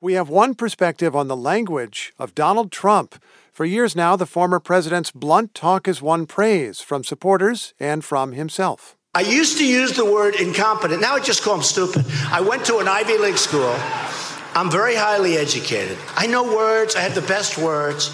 We have one perspective on the language of Donald Trump. For years now, the former president's blunt talk has won praise from supporters and from himself. I used to use the word incompetent. Now I just call him stupid. I went to an Ivy League school. I'm very highly educated. I know words. I have the best words.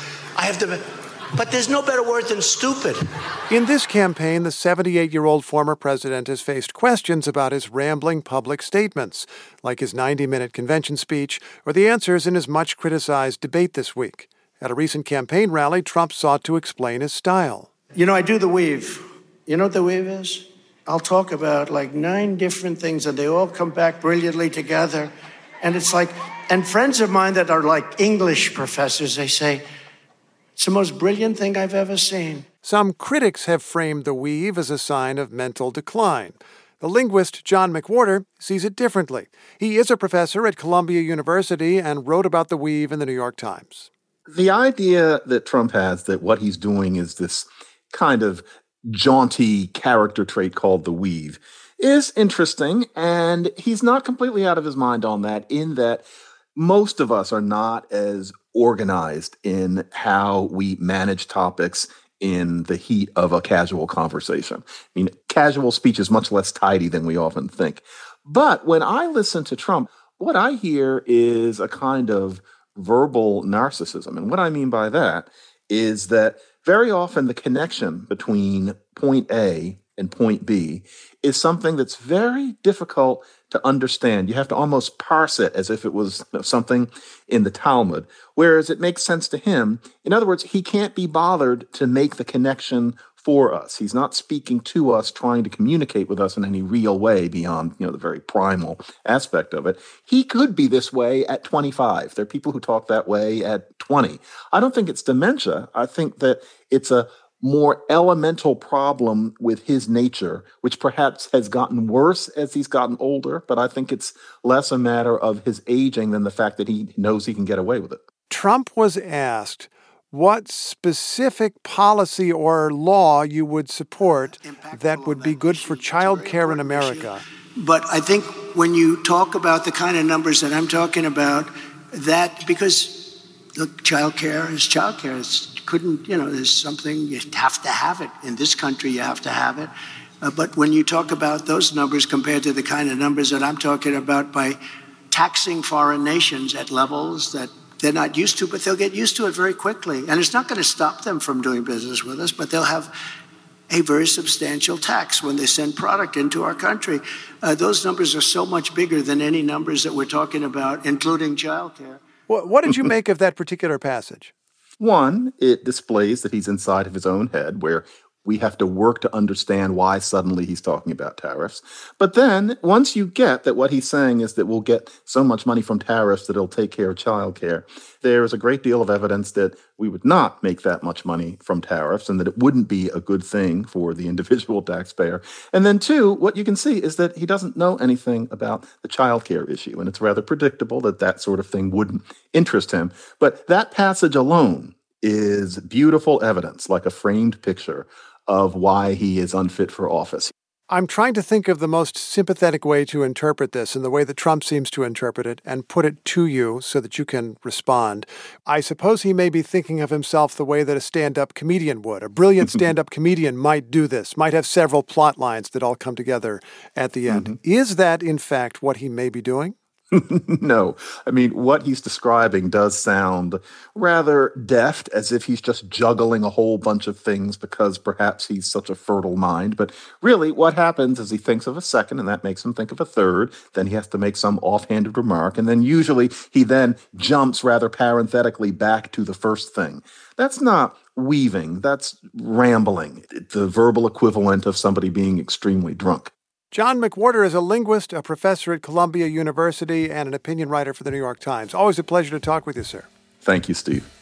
But there's no better word than stupid. In this campaign, the 78-year-old former president has faced questions about his rambling public statements, like his 90-minute convention speech or the answers in his much-criticized debate this week. At a recent campaign rally, Trump sought to explain his style. I do the weave. You know what the weave is? I'll talk about 9 different things, and they all come back brilliantly together. And it's and friends of mine that are like English professors, they say, it's the most brilliant thing I've ever seen. Some critics have framed the weave as a sign of mental decline. The linguist John McWhorter sees it differently. He is a professor at Columbia University and wrote about the weave in the New York Times. The idea that Trump has that what he's doing is this kind of jaunty character trait called the weave is interesting, and he's not completely out of his mind on that, in that most of us are not as organized in how we manage topics in the heat of a casual conversation. Casual speech is much less tidy than we often think. But when I listen to Trump, what I hear is a kind of verbal narcissism. And what I mean by that is that very often the connection between point A and point B is something that's very difficult to understand. You have to almost parse it as if it was something in the Talmud, whereas it makes sense to him. In other words, he can't be bothered to make the connection for us. He's not speaking to us, trying to communicate with us in any real way beyond, the very primal aspect of it. He could be this way at 25. There are people who talk that way at 20. I don't think it's dementia. I think that it's a more elemental problem with his nature, which perhaps has gotten worse as he's gotten older, but I think it's less a matter of his aging than the fact that he knows he can get away with it. Trump was asked what specific policy or law you would support that would be good for child care in America. But I think when you talk about the kind of numbers that I'm talking about, that because look, child care is child care. There's something, you have to have it. In this country, you have to have it. But when you talk about those numbers compared to the kind of numbers that I'm talking about by taxing foreign nations at levels that they're not used to, but they'll get used to it very quickly. And it's not going to stop them from doing business with us, but they'll have a very substantial tax when they send product into our country. Those numbers are so much bigger than any numbers that we're talking about, including childcare. What did you make of that particular passage? One, it displays that he's inside of his own head, where we have to work to understand why suddenly he's talking about tariffs. But then once you get that what he's saying is that we'll get so much money from tariffs that it'll take care of childcare, there is a great deal of evidence that we would not make that much money from tariffs and that it wouldn't be a good thing for the individual taxpayer. And then two, what you can see is that he doesn't know anything about the childcare issue. And it's rather predictable that that sort of thing wouldn't interest him. But that passage alone is beautiful evidence, like a framed picture of why he is unfit for office. I'm trying to think of the most sympathetic way to interpret this and the way that Trump seems to interpret it and put it to you so that you can respond. I suppose he may be thinking of himself the way that a stand-up comedian would. A brilliant stand-up comedian might do this, might have several plot lines that all come together at the end. Mm-hmm. Is that, in fact, what he may be doing? No. What he's describing does sound rather deft, as if he's just juggling a whole bunch of things because perhaps he's such a fertile mind. But really, what happens is he thinks of a second, and that makes him think of a third. Then he has to make some offhanded remark. And then usually he then jumps rather parenthetically back to the first thing. That's not weaving. That's rambling. The verbal equivalent of somebody being extremely drunk. John McWhorter is a linguist, a professor at Columbia University, and an opinion writer for the New York Times. Always a pleasure to talk with you, sir. Thank you, Steve.